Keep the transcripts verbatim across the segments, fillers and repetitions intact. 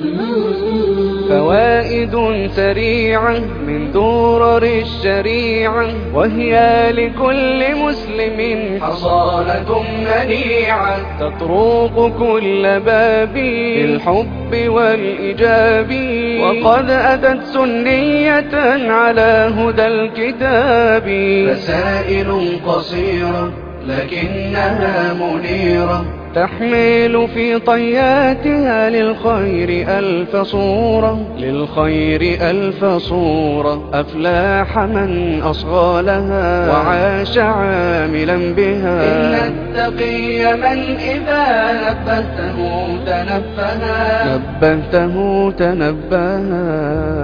فوائد سريعة من درر الشريعة، وهي لكل مسلم حصانة منيعة، تطرق كل باب بالحب والإيجاب، وقد أتت سنية على هدى الكتاب. رسائل قصيرة لكنها منيرة، تحمل في طياتها للخير ألف صورة، للخير ألف صورة. أفلاح من أصغى لها وعاش عاملا بها. إن التقي من إذا نبهته تنبها، نبهته تنبها.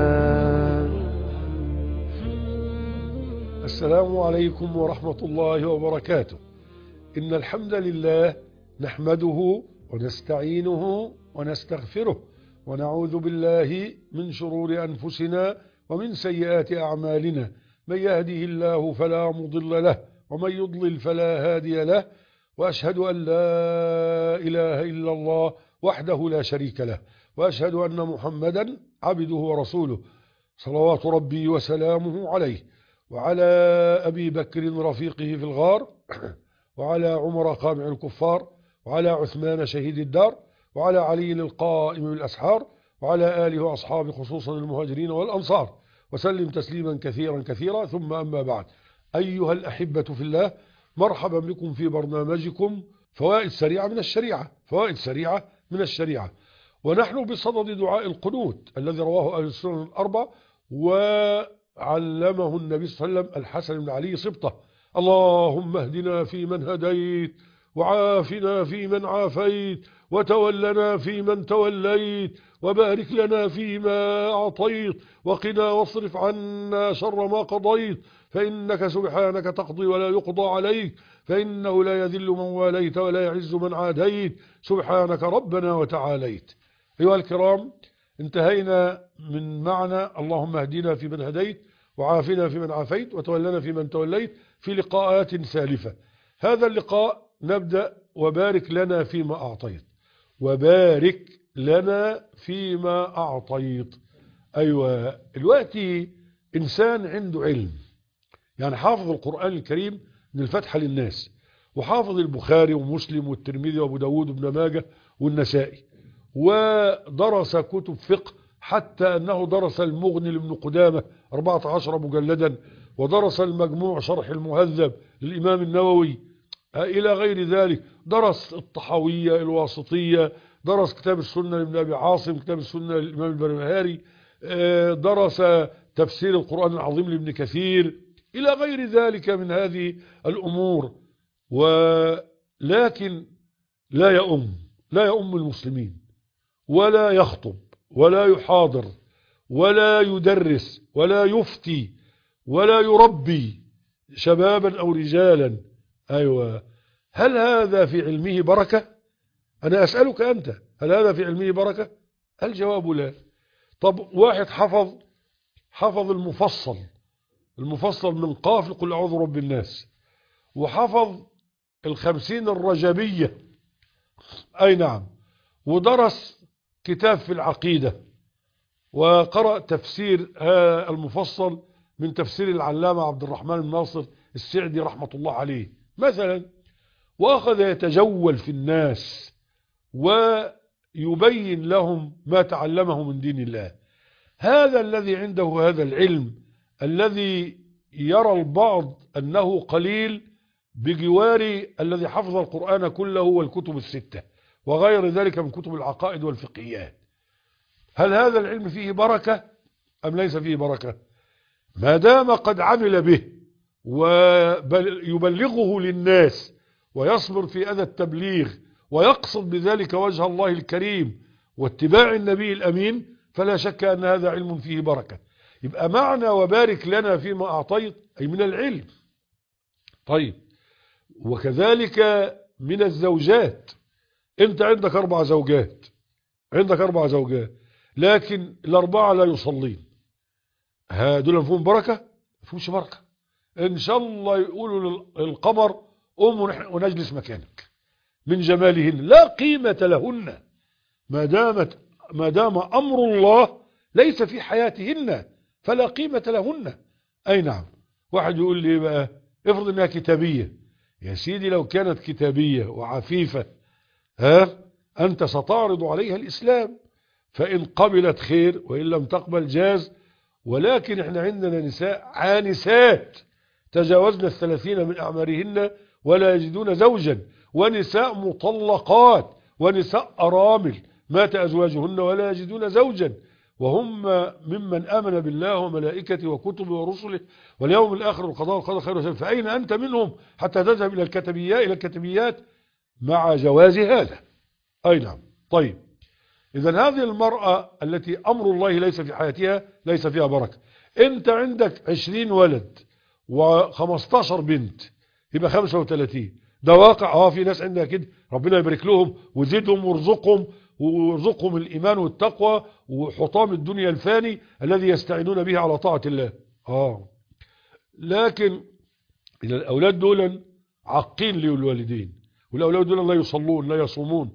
السلام عليكم ورحمة الله وبركاته. إن الحمد لله نحمده ونستعينه ونستغفره، ونعوذ بالله من شرور أنفسنا ومن سيئات أعمالنا. من يهده الله فلا مضل له، ومن يضلل فلا هادي له، وأشهد أن لا إله إلا الله وحده لا شريك له، وأشهد أن محمدا عبده ورسوله، صلوات ربي وسلامه عليه، وعلى أبي بكر رفيقه في الغار، وعلى عمر قامع الكفار، وعلى عثمان شهيد الدار، وعلى علي القائم بالأسحار، وعلى آله وأصحابه خصوصا المهاجرين والأنصار، وسلم تسليما كثيرا كثيرا. ثم أما بعد، أيها الأحبة في الله، مرحبا بكم في برنامجكم فوائد سريعة من الشريعة. فوائد سريعة من الشريعة، ونحن بصدد دعاء القنوت الذي رواه أهل السنن الأربع، وعلمه النبي صلى الله عليه وسلم الحسن بن علي سبطه: اللهم اهدنا فيمن هديت، وعافنا فيمن عافيت، وتولنا فيمن توليت، وبارك لنا فيما أعطيت، وقنا واصرف عنا شر ما قضيت، فإنك سبحانك تقضي ولا يقضى عليك، فإنه لا يذل من واليت ولا يعز من عاديت، سبحانك ربنا وتعاليت. أيها الكرام، انتهينا من معنى اللهم اهدنا فيمن هديت، وعافنا فيمن عافيت، وتولنا فيمن توليت في لقاءات سالفة. هذا اللقاء نبدأ وبارك لنا فيما أعطيت، وبارك لنا فيما أعطيت. أيوة، الوقت إنسان عنده علم، يعني حافظ القرآن الكريم من الفتحة للناس، وحافظ البخاري ومسلم والترمذي وابو داود وابن ماجه والنسائي، ودرس كتب فقه حتى أنه درس المغني لابن قدامة أربعة عشر مجلدا، ودرس المجموع شرح المهذب للإمام النووي إلى غير ذلك، درس الطحاوية الواسطية، درس كتاب السنة لابن أبي عاصم، كتاب السنة للإمام البربهاري، درس تفسير القرآن العظيم لابن كثير، إلى غير ذلك من هذه الأمور. ولكن لا يؤم لا يؤم المسلمين، ولا يخطب، ولا يحاضر، ولا يدرس، ولا يفتي، ولا يربي شبابا أو رجالا. أيوة، هل هذا في علمه بركة؟ أنا أسألك أنت، هل هذا في علمه بركة؟ الجواب لا. طب واحد حفظ حفظ المفصل المفصل من قاف قل أعوذ برب الناس، وحفظ الخمسين الرجبية، أي نعم، ودرس كتاب في العقيدة، وقرأ تفسير المفصل من تفسير العلامة عبد الرحمن الناصر السعدي رحمة الله عليه مثلا، وأخذ يتجول في الناس ويبين لهم ما تعلمه من دين الله. هذا الذي عنده هذا العلم، الذي يرى البعض أنه قليل بجوار الذي حفظ القرآن كله والكتب الستة وغير ذلك من كتب العقائد والفقهيات، هل هذا العلم فيه بركة أم ليس فيه بركة؟ ما دام قد عمل به ويبلغه للناس ويصبر في أذى التبليغ ويقصد بذلك وجه الله الكريم واتباع النبي الأمين، فلا شك أن هذا علم فيه بركة. يبقى معنى وبارك لنا فيما أعطيت أي من العلم. طيب، وكذلك من الزوجات. أنت عندك أربع زوجات عندك أربع زوجات لكن الأربعة لا يصلين، هذول فيهم بركة؟ فيهمش بركة. إن شاء الله يقولوا للقمر قوم ونجلس مكانك من جمالهن، لا قيمة لهن ما دامت ما دام أمر الله ليس في حياتهن فلا قيمة لهن. أي نعم. واحد يقول لي بقى افرض انها كتابية. يا سيدي لو كانت كتابية وعفيفة ها أنت ستعرض عليها الإسلام، فإن قبلت خير وإن لم تقبل جاز. ولكن احنا عندنا نساء عانسات تجاوزن الثلاثين من أعمارهن ولا يجدون زوجا، ونساء مطلقات ونساء أرامل مات أزواجهن ولا يجدون زوجا، وهم ممن آمن بالله وملائكته وكتبه ورسله واليوم الآخر والقضاء والقدر خير وشر. فأين أنت منهم حتى تذهب إلى الكتبيات إلى الكتبيات مع جواز هذا؟ أي نعم. طيب إذن هذه المرأة التي أمر الله ليس في حياتها ليس فيها بركة. أنت عندك عشرين ولد وخمستاشر بنت يبقى خمسة وثلاثين. ده واقع. اه في ناس عندها كده، ربنا يبارك لهم وزدهم وارزقهم وارزقهم الإيمان والتقوى وحطام الدنيا الفاني الذي يستعينون به على طاعة الله. اه لكن إذا الأولاد دول عاقين للوالدين، والأولاد دول لا يصلون لا يصومون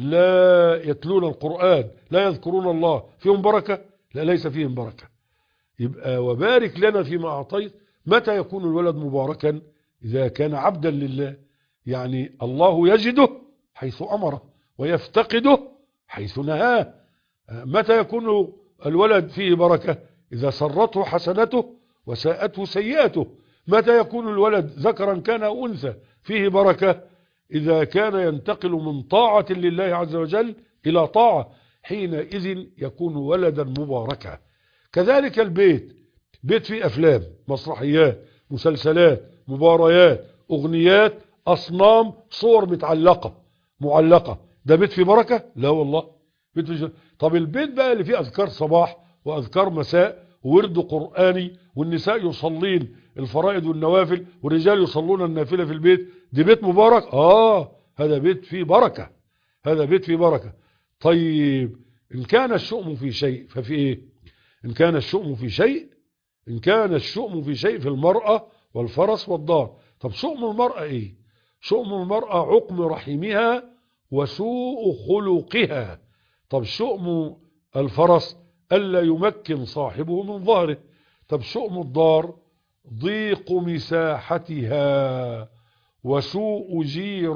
لا يتلون القرآن لا يذكرون الله، فيهم بركة؟ لا، ليس فيهم بركة. يبقى وبارك لنا فيما أعطيت. متى يكون الولد مباركا؟ إذا كان عبدا لله، يعني الله يجده حيث أمره ويفتقده حيث نهاه. متى يكون الولد فيه بركة؟ إذا سرته حسنته وساءته سيئته. متى يكون الولد ذكرا كان أو أنثى فيه بركة؟ إذا كان ينتقل من طاعة لله عز وجل إلى طاعة، حينئذ يكون ولدا مباركا. كذلك البيت، بيت فيه أفلام مسرحيات مسلسلات مباريات أغنيات أصنام صور متعلقة معلقة، ده بيت فيه بركة؟ لا والله. بيت فيه. طب البيت بقى اللي فيه أذكار صباح وأذكار مساء وورد قرآني والنساء يصلين الفرائض والنوافل والرجال يصلون النافلة في البيت، دي بيت مبارك؟ آه هذا بيت فيه بركة، هذا بيت فيه بركة. طيب إن كان الشؤم في شيء ففي إيه؟ إن كان الشؤم في شيء إن كان الشؤم في شيء في المرأة والفرس والدار. طب شؤم المرأة إيه؟ شؤم المرأة عقم رحمها وسوء خلقها. طب شؤم الفرس ألا يمكن صاحبه من ظهره. طب شؤم الدار ضيق مساحتها وسوء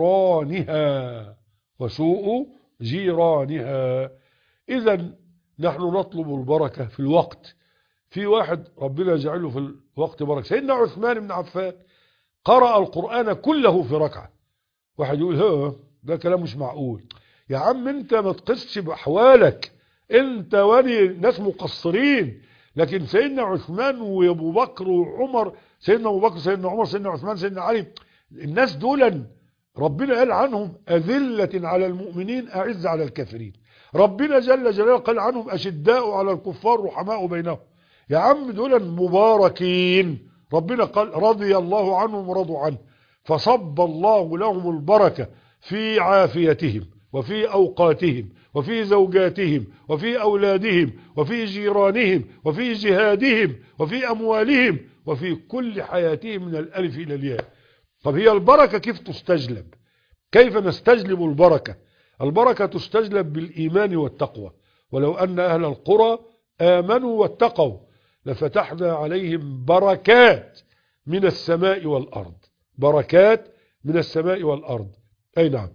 جيرانها وسوء جيرانها. إذن نحن نطلب البركة في الوقت. في واحد ربنا يجعله في الوقت بركة. سيدنا عثمان بن عفان قرأ القرآن كله في ركعة. واحد يقول ها ده كلام مش معقول. يا عم انت ما تقصش بأحوالك، انت ولي ناس مقصرين. لكن سيدنا عثمان وابو بكر وعمر، سيدنا ابو بكر سيدنا عمر سيدنا عثمان سيدنا علي، الناس دول ربنا قال عنهم أذلة على المؤمنين أعز على الكافرين. ربنا جل جلاله قال عنهم أشداء على الكفار رحماء بينهم. يا عم دول مباركين، ربنا قال رضي الله عنهم ورضوا عنه. فصب الله لهم البركة في عافيتهم وفي أوقاتهم وفي زوجاتهم وفي أولادهم وفي جيرانهم وفي جهادهم وفي أموالهم وفي كل حياتهم من الألف إلى الياء. طب هي البركة كيف تستجلب؟ كيف نستجلب البركة؟ البركة تستجلب بالإيمان والتقوى. ولو أن أهل القرى آمنوا واتقوا لفتحنا عليهم بركات من السماء والأرض. بركات من السماء والأرض. أي نعم.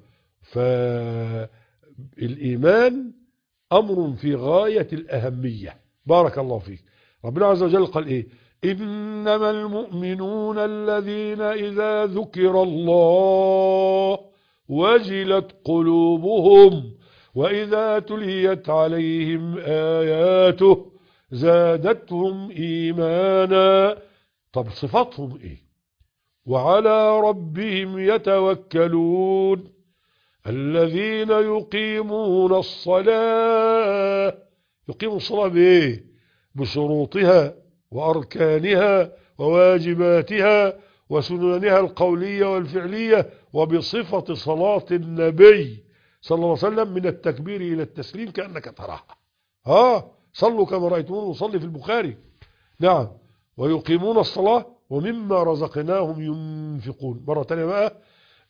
فالإيمان أمر في غاية الأهمية. بارك الله فيك. ربنا عز وجل قال إيه؟ إنما المؤمنون الذين إذا ذكر الله وجلت قلوبهم وإذا تليت عليهم آياته زادتهم إيمانا. طب صفاتهم إيه؟ وعلى ربهم يتوكلون الذين يقيمون الصلاة. يقيموا الصلاة بإيه؟ بشروطها وأركانها وواجباتها وسننها القولية والفعلية وبصفة صلاة النبي صلى الله عليه وسلم من التكبير إلى التسليم كأنك تراها. ها صلوا كما رأيتمون وصلي في البخاري. نعم. ويقيمون الصلاة ومما رزقناهم ينفقون. مرة تانية بقى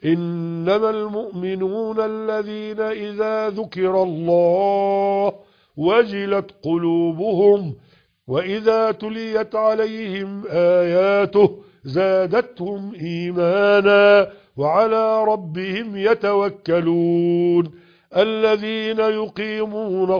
إنما المؤمنون الذين إذا ذكر الله وجلت قلوبهم وإذا تليت عليهم آياته زادتهم إيمانا وعلى ربهم يتوكلون الذين يقيمون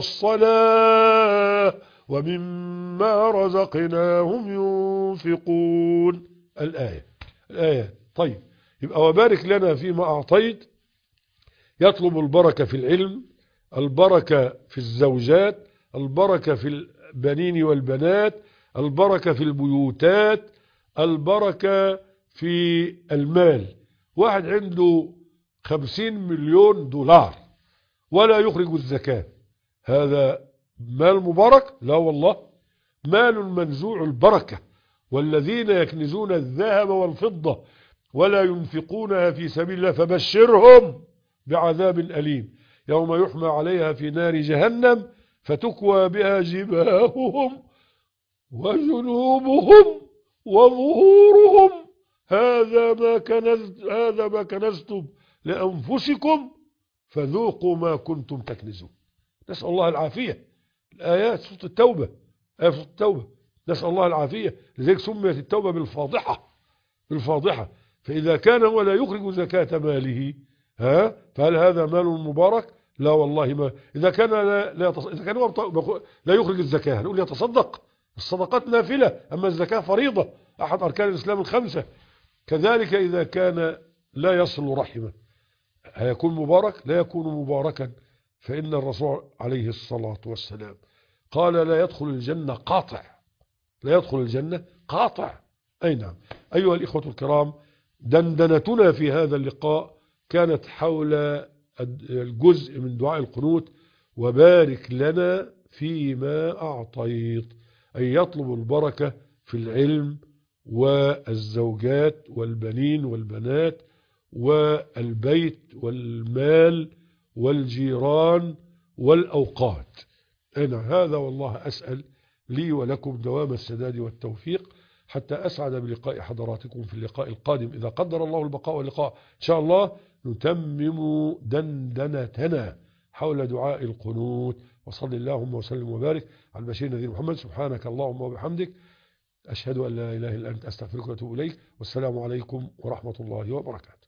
الصلاة ومما رزقناهم ينفقون. الآية الآية طيب، يبقى وبارك لنا فيما أعطيت، يطلب البركة في العلم، البركة في الزوجات، البركة في البنين والبنات، البركة في البيوتات، البركة في المال. واحد عنده خمسين مليون دولار ولا يخرج الزكاة، هذا مال مبارك؟ لا والله، مال منزوع البركة. والذين يكنزون الذهب والفضة ولا ينفقونها في سبيل الله فبشرهم بعذاب أليم يوم يحمى عليها في نار جهنم فتكوى بها جباههم وجنوبهم وظهورهم هذا ما كنزت هذا ما كنزتم لأنفسكم فذوقوا ما كنتم تكنزون. نسأل الله العافية. الآيات سورة التوبة، آية سورة التوبة، نسأل الله العافية. لذلك سميت التوبة بالفاضحة، بالفاضحة. فإذا كان ولا يخرج زكاة ماله، ها فهل هذا مال مبارك؟ لا والله. ما إذا كان لا, لا, يتص... إذا كان لا يخرج الزكاة نقول يتصدق، الصدقات نافلة، أما الزكاة فريضة أحد أركان الإسلام الخمسة. كذلك إذا كان لا يصل رحمه هيكون مبارك؟ لا يكون مباركا. فإن الرسول عليه الصلاة والسلام قال لا يدخل الجنة قاطع، لا يدخل الجنة قاطع. أي نعم. أيها الإخوة الكرام، دندنتنا في هذا اللقاء كانت حول الجزء من دعاء القنوت وبارك لنا فيما أعطيت، أي يطلب البركة في العلم والزوجات والبنين والبنات والبيت والمال والجيران والأوقات. أنا هذا والله أسأل لي ولكم دوام السداد والتوفيق حتى أسعد بلقاء حضراتكم في اللقاء القادم إذا قدر الله البقاء واللقاء إن شاء الله. نتمم دندنتنا حول دعاء القنوت. وصل اللهم وسلم وبارك على البشير نذير محمد. سبحانك اللهم وبحمدك أشهد أن لا إله إلا أنت أستغفرك وأتوب إليك، والسلام عليكم ورحمة الله وبركاته.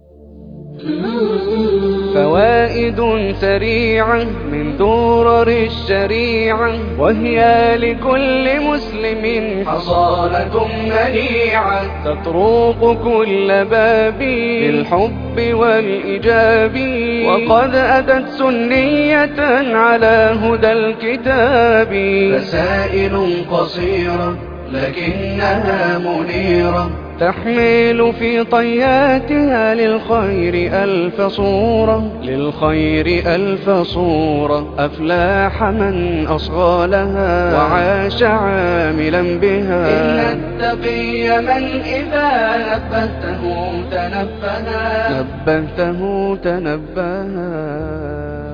فوائد سريعة من درر الشريعة وهي لكل مسلم حصانة منيعة تطرق كل باب بالحب والإيجاب وقد أتت سنية على هدى الكتاب. رسائل قصيرة لكنها منيرة تحمل في طياتها للخير ألف صورة، للخير ألف صورة. أفلاح من أصغى لها وعاش عاملا بها. إن التقي من إذا نبهته تنبها، نبهته تنبها.